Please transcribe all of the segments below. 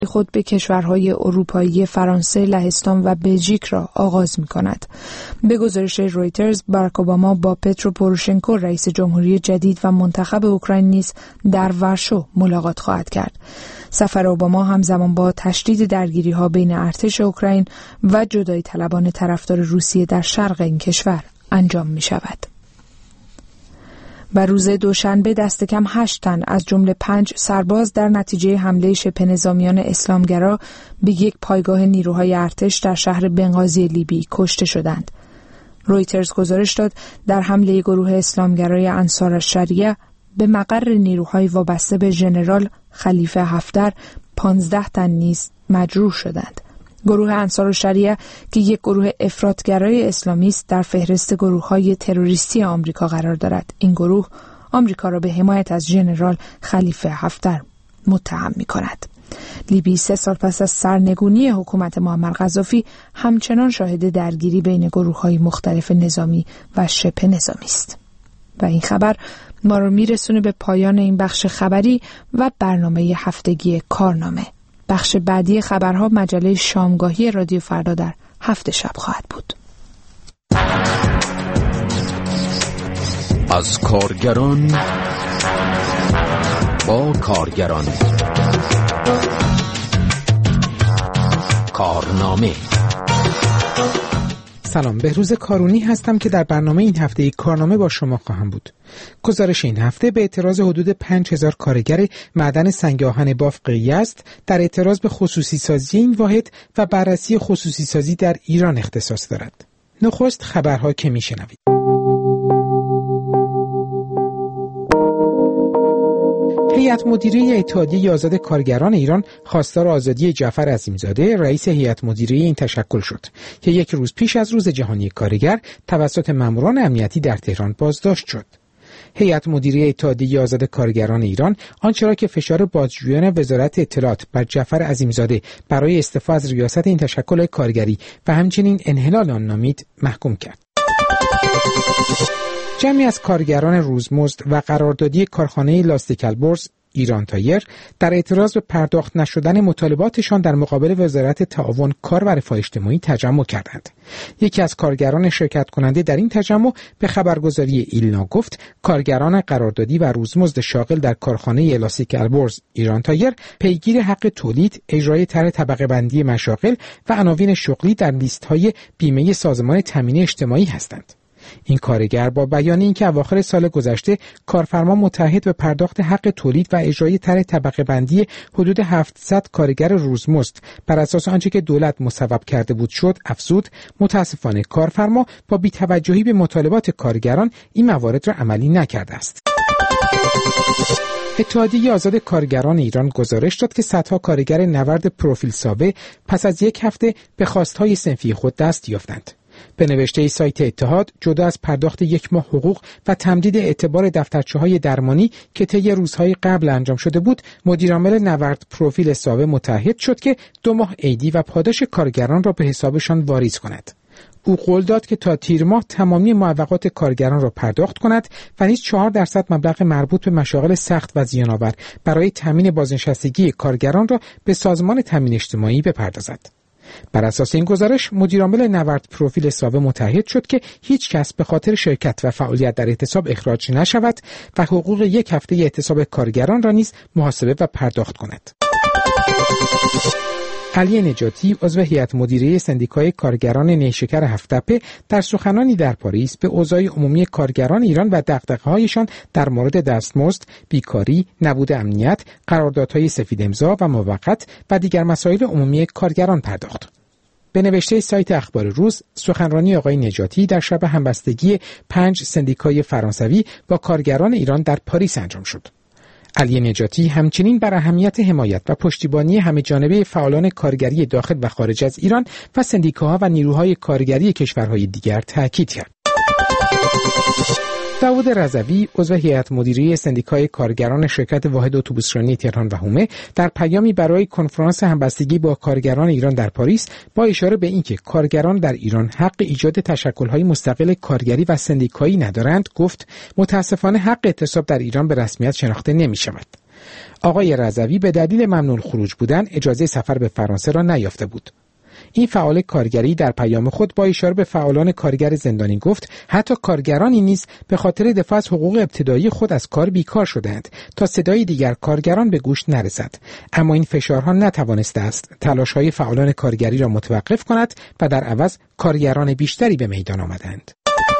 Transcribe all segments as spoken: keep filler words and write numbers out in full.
خود به کشورهای اروپایی فرانسه، لهستان و بلژیک را آغاز می‌کند. به گزارش رویترز، باراک اوباما با پترو پوروشنکو رئیس جمهوری جدید و منتخب اوکراین نیز در ورشو ملاقات خواهد کرد. سفر اوباما همزمان با تشدید درگیری‌ها بین ارتش اوکراین و جدایی طلبان طرفدار روسیه در شرق این کشور انجام می‌شود. و روز دوشنبه دست کم هشت تن از جمله پنج سرباز در نتیجه حمله شبه نظامیان اسلامگرا به یک پایگاه نیروهای ارتش در شهر بنغازی لیبی کشته شدند. رویترز گزارش داد در حمله گروه اسلامگرای انصار الشریعه به مقر نیروهای وابسته به ژنرال خلیفه حفتر پانزده تن نیز مجروح شدند. گروه انصار الشریعه که یک گروه افراطگرای اسلامی است در فهرست گروه‌های تروریستی آمریکا قرار دارد. این گروه آمریکا را به حمایت از ژنرال خلیفه حفتر متهم می‌کند. لیبی سه سال پس از سرنگونی حکومت معمر قذافی همچنان شاهد درگیری بین گروه‌های مختلف نظامی و شبه نظامی است. و این خبر ما رو میرسونه به پایان این بخش خبری و برنامه هفتگی کارنامه. بخش بعدی خبرها مجله شامگاهی رادیو فردا در هفت شب خواهد بود. از کارگران با کارگران، کارنامه. سلام، بهروز کارونی هستم که در برنامه این هفته کارنامه با شما خواهم بود. گزارش این هفته به اعتراض حدود پنج هزار کارگر معدن سنگ آهن بافق یزد در اعتراض به خصوصی سازی این واحد و بررسی خصوصی سازی در ایران اختصاص دارد. نخست خبرها که میشنوید. هیئت مدیره اتحادیه آزاد کارگران ایران خواستار آزادی جعفر عظیمزاده رئیس هیئت مدیره این تشکل شد که یک روز پیش از روز جهانی کارگر توسط ماموران امنیتی در تهران بازداشت شد. هیئت مدیره اتحادیه آزاد کارگران ایران آنچه را که فشار بازجویان وزارت اطلاعات بر جعفر عظیمزاده برای استعفا از ریاست این تشکل کارگری و همچنین انحلال آن نامید محکوم کرد. جمعی از کارگران روزمزد و قراردادی کارخانه لاستیک البرز ایران تایر در اعتراض به پرداخت نشدن مطالباتشان در مقابل وزارت تعاون کار و رفاه اجتماعی تجمع کردند. یکی از کارگران شرکت کننده در این تجمع به خبرگزاری ایلنا گفت کارگران قراردادی و روزمزد شاغل در کارخانه لاستیک البرز ایران تایر پیگیر حق تولید، اجرای طرح طبقه بندی مشاغل و عناوین شغلی در لیست‌های بیمه سازمان تامین اجتماعی هستند. این کارگر با بیان اینکه اواخر سال گذشته کارفرما متعهد به پرداخت حق تولید و اجرای طرح طبقه بندی حدود هفتصد کارگر روزمزد بر اساس آنچه که دولت مصوب کرده بود شد، افزود متاسفانه کارفرما با بی‌توجهی به مطالبات کارگران این موارد را عملی نکرده است. اتحادیه آزاد کارگران ایران گزارش داد که صدها کارگر نورد پروفیل سابه پس از یک هفته به خواستهای صنفی خود دست یافتند. به نوشته سایت اتحاد، جدا از پرداخت یک ماه حقوق و تمدید اعتبار دفترچه‌های درمانی که طی روزهای قبل انجام شده بود، مدیرعامل نورد پروفیل سابه متعهد شد که دو ماه عیدی و پاداش کارگران را به حسابشان واریز کند. او قول داد که تا تیر ماه تمامی معوقات کارگران را پرداخت کند و نیز چهار درصد مبلغ مربوط به مشاغل سخت و زیان‌آور برای تامین بازنشستگی کارگران را به سازمان تامین اجتماعی بپردازد. بر اساس این گزارش مدیرعامل نورد پروفیل سابه متعهد شد که هیچ کس به خاطر شرکت و فعالیت در اعتصاب اخراج نشود و حقوق یک هفته اعتصاب کارگران را نیز محاسبه و پرداخت کند. علی نجاتی عضو هیئت مدیره سندیکای کارگران نیشکر هفت‌تپه در سخنانی در پاریس به اوضاع عمومی کارگران ایران و دغدغه‌هایشان در مورد دستمزد، بیکاری، نبود امنیت، قراردادهای سفید امضا و موقت و دیگر مسائل عمومی کارگران پرداخت. به نوشته سایت اخبار روز، سخنرانی آقای نجاتی در شب همبستگی پنج سندیکای فرانسوی با کارگران ایران در پاریس انجام شد. علی نجاتی همچنین بر اهمیت حمایت و پشتیبانی همه‌جانبه فعالان کارگری داخل و خارج از ایران و سندیکاها و نیروهای کارگری کشورهای دیگر تاکید کرد. داوود رضوی عضو هیئت مدیره سندیکای کارگران شرکت واحد اتوبوسرانی تهران و حومه در پیامی برای کنفرانس همبستگی با کارگران ایران در پاریس با اشاره به اینکه کارگران در ایران حق ایجاد تشکل‌های مستقل کارگری و سندیکایی ندارند گفت متاسفانه حق اعتصاب در ایران به رسمیت شناخته نمی‌شود. آقای رضوی به دلیل ممنوع خروج بودن اجازه سفر به فرانسه را نیافته بود. این فعال کارگری در پیام خود با اشاره به فعالان کارگر زندانی گفت حتی کارگرانی نیز به خاطر دفاع از حقوق ابتدایی خود از کار بیکار شدند تا صدای دیگر کارگران به گوش نرسد. اما این فشارها نتوانسته است تلاش‌های فعالان کارگری را متوقف کند و در عوض کارگران بیشتری به میدان آمدند.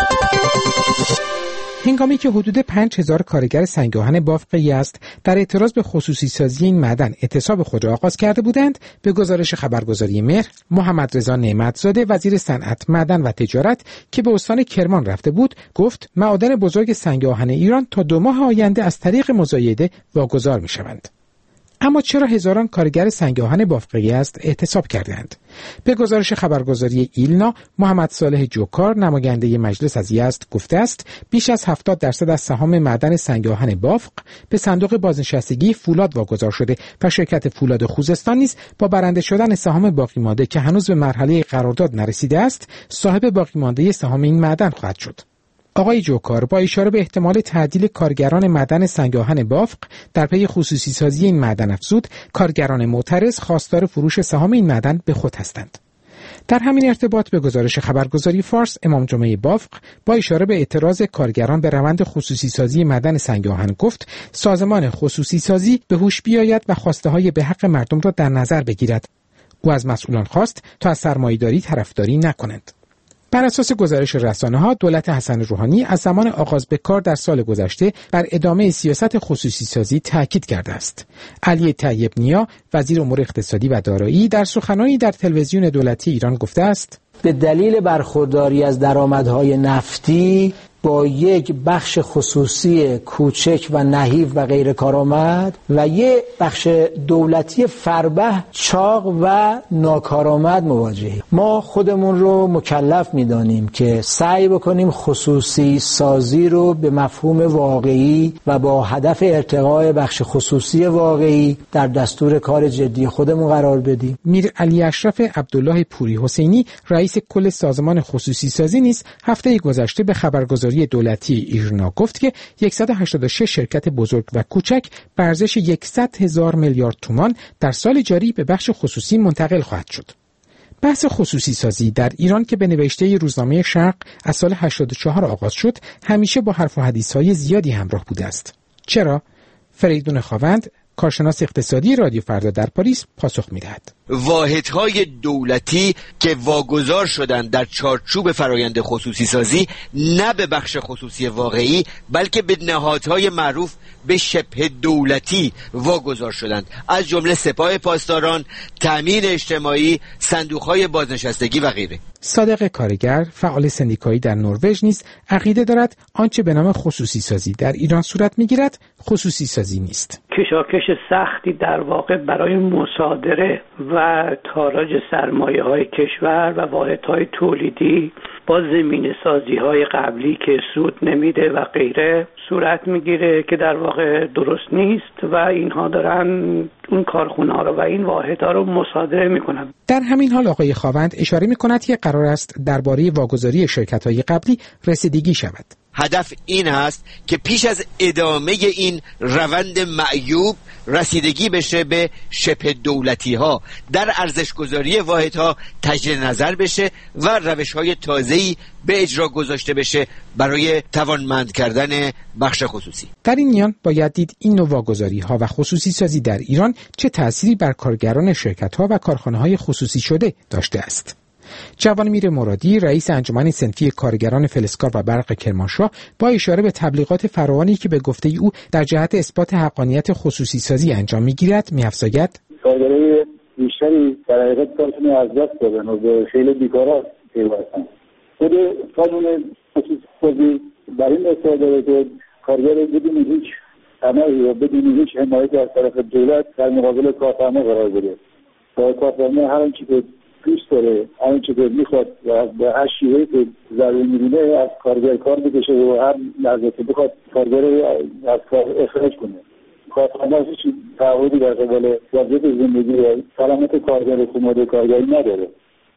هنگامی که حدود پنج هزار کارگر سنگ‌آهن بافق یزد در اعتراض به خصوصی سازی این معدن اعتصاب خود را آغاز کرده بودند، به گزارش خبرگزاری مهر، محمد رضا نعمتزاده وزیر صنعت، معدن و تجارت که به استان کرمان رفته بود، گفت معادن بزرگ سنگ‌آهن ایران تا دو ماه آینده از طریق مزایده واگذار می‌شوند. اما چرا هزاران کارگر سنگ‌آهن بافق یزد اعتصاب کردند؟ به گزارش خبرگزاری ایلنا، محمد صالح جوکار نماینده مجلس از یزد گفته است بیش از هفتاد درصد از سهام معدن سنگ‌آهن بافق به صندوق بازنشستگی فولاد واگذار شده و شرکت فولاد خوزستان نیز با برنده شدن سهام باقی مانده که هنوز به مرحله قرارداد نرسیده است، صاحب باقی مانده سهام این معدن خواهد شد. آقای جوکار با اشاره به احتمال تعدیل کارگران معدن سنگ‌آهن بافق در پی خصوصی سازی این معدن افزود، کارگران معترض خواستار فروش سهام این معدن به خود هستند. در همین ارتباط به گزارش خبرگزاری فارس، امام جمعه بافق با اشاره به اعتراض کارگران به روند خصوصی سازی معدن سنگ‌آهن گفت سازمان خصوصی سازی به هوش بیاید و خواسته های به حق مردم را در نظر بگیرد. او از مسئولان خواست تا از سرمایه‌داری طرفداری نکنند. بر اساس گزارش رسانه‌ها، دولت حسن روحانی از زمان آغاز به کار در سال گذشته بر ادامه سیاست خصوصی سازی تاکید کرده است. علی طیب نیا، وزیر امور اقتصادی و دارایی، در سخنرانی در تلویزیون دولتی ایران گفته است: به دلیل برخورداری از درآمدهای نفتی با یک بخش خصوصی کوچک و نحیف و غیر کارآمد و یک بخش دولتی فربه چاق و ناکارآمد مواجهیم. ما خودمون رو مکلف می‌دانیم که سعی بکنیم خصوصی سازی رو به مفهوم واقعی و با هدف ارتقاء بخش خصوصی واقعی در دستور کار جدی خودمون قرار بدیم. میر علی اشرف عبدالله پوری حسینی، رئیس کل سازمان خصوصی سازی نیز هفته گذشته به خبرگزاری دولتی ایرنا گفت که صد و هشتاد و شش شرکت بزرگ و کوچک به ارزش صد هزار میلیارد تومان در سال جاری به بخش خصوصی منتقل خواهد شد. بحث خصوصی سازی در ایران که به نوشته روزنامه شرق از سال هشتاد و چهار آغاز شد، همیشه با حرف و حدیث‌های زیادی همراه بوده است. چرا؟ فریدون خاوند، کارشناس اقتصادی رادیو فردا در پاریس، پاسخ می‌دهد. واحدهای دولتی که واگذار شدند در چارچوب فرایند خصوصی سازی نه به بخش خصوصی واقعی بلکه به نهادهای معروف به شبه دولتی واگذار شدند، از جمله سپاه پاسداران، تامین اجتماعی، صندوق‌های بازنشستگی و غیره. صادق کارگر، فعال سندیکایی در نروژ نیز عقیده دارد آنچه به نام خصوصی سازی در ایران صورت می‌گیرد خصوصی سازی نیست. کشاکش سختی در واقع برای مصادره و تاراج سرمایه‌های کشور و واحدهای تولیدی با زمینه سازی‌های قبلی که سود نمیده و غیره صورت میگیره که در واقع درست نیست و اینها دارن اون کارخونه‌ها رو و این واحدها رو مصادره میکنن. در همین حال آقای خاوند اشاره میکند که قرار است درباره واگذاری شرکت‌های قبلی رسیدگی شود. هدف این است که پیش از ادامه این روند معیوب رسیدگی بشه به شبه دولتی ها، در ارزش گذاری واحد ها تجدید نظر بشه و روش های تازه‌ای به اجرا گذاشته بشه برای توانمند کردن بخش خصوصی. در این میان باید دید این نوع واگذاری ها و خصوصی سازی در ایران چه تأثیری بر کارگران شرکت ها و کارخانه های خصوصی شده داشته است. جوانمیر مرادی، رئیس انجمن صنفی کارگران فلزکار و برق کرمانشاه، با اشاره به تبلیغات فراوانی که به گفته او در جهت اثبات حقانیت خصوصی سازی انجام می‌گیرد، می‌افزاید: کارگرای بیشتری در حقیقت کارشون از دست دادن و به خیلی بیکارا پیوستن. خود قانون خصوصی سازی بر این اصرار داره که کارگر بدون هیچ عملی و بدون هیچ حمایتی از طرف دولت در مقابل کارفرما قرار بده. تا کارفرما هر آنچه که دوست داره، آنچه که میخواد و به هر شیوهی که ضروری می‌بینه از کارگر کار بکشه و هر لحظه که بخواد کارگر از کار اخراج کنه. کارفرما هیچ تعهدی در قبال وضعیت زندگی و سلامت کارگر و خانواده کارگری نداره.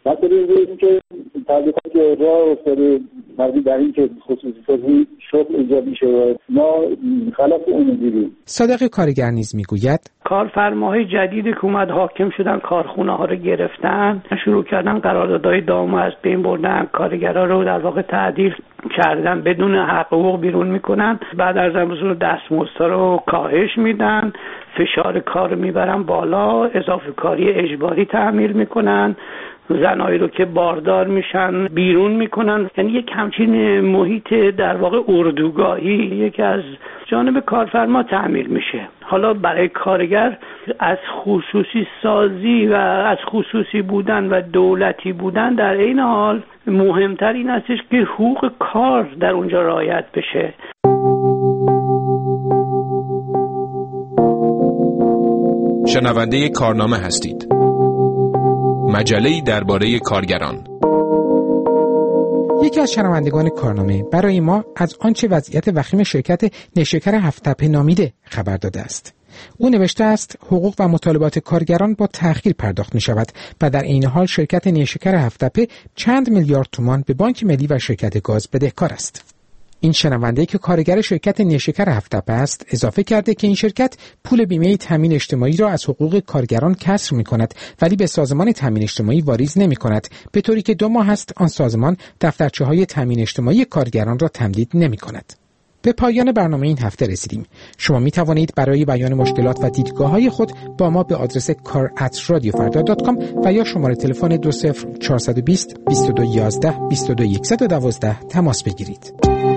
مثلا این که تبلیغات که راه افتاده مبنی بر این که خصوصی سازی شغل ایجاد میشه و ما خلاف اون دیدیم. صادق کارگر نیز میگوید کارفرماهای جدید که اومد حاکم شدن، کارخونه ها رو گرفتن، شروع کردن قراردادهای دام از بین بردن، کارگرها رو در واقع تعدیل کردن، بدون حقوق بیرون میکنن، بعد از اون دستمزدها رو کاهش میدن، فشار کار میبرن بالا، اضافه کاری اجباری تعمیل میکنن، زنایی رو که باردار میشن بیرون میکنن. یعنی یک همچین محیط در واقع اردوگاهی یک از جانب کارفرما تعمیل میشه. حالا برای کارگر از خصوصی سازی و از خصوصی بودن و دولتی بودن در این حال مهمتر این هستش که حقوق کار در اونجا رعایت بشه. شنونده کارنامه هستید، مجله‌ای درباره کارگران. یکی از شنوندگان کارنامه برای ما از آنچه وضعیت وخیم شرکت نیشکر هفت‌تپه نامیده خبر داده است. او نوشته است حقوق و مطالبات کارگران با تأخیر پرداخت می شود و در این حال شرکت نیشکر هفت‌تپه چند میلیارد تومان به بانک ملی و شرکت گاز بدهکار است. این شنونده که کارگر شرکت نیشکر هفت‌تپه است اضافه کرده که این شرکت پول بیمه تامین اجتماعی را از حقوق کارگران کسر می کند ولی به سازمان تامین اجتماعی واریز نمی کند، به طوری که دو ماه است آن سازمان دفترچه های تامین اجتماعی کارگران را تمدید نمی کند. به پایان برنامه این هفته رسیدیم. شما می توانید برای بیان مشکلات و دیدگاه های خود با ما به آدرس کار ات رادیو فردا دات کام و یا شماره تلفن دو صفر چهار دو صفر بیست بیست و دو یازده بیست و دو صفر یک یک دو تماس بگیرید.